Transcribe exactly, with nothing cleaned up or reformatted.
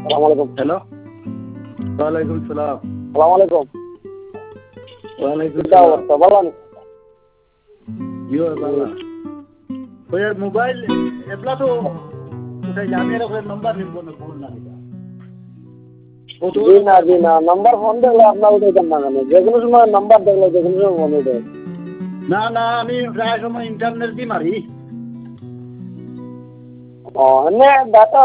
আসসালামাইকুম। হ্যালো, ওয়ালাইকুম সালাম। সালামালাইকুম। ওয়ালাইকুম কিতা সালাম। অবস্থা বলেন? ইয়ো বাংলা ওই মোবাইল এবলা তো উঠাই আমি এর ওপরে নাম্বার নিব না ফোন না নিবা ও তো জি না জি না নাম্বার ফোন দেখলে আপনার উঠাইতেন না কেন? যে কোনো সময় নাম্বার দেখলে যে কোনো সময় ফোন উঠে। না না আমি প্রায় সময় ইন্টারনেট দিয়ে মারি। ও এমনি ডাটা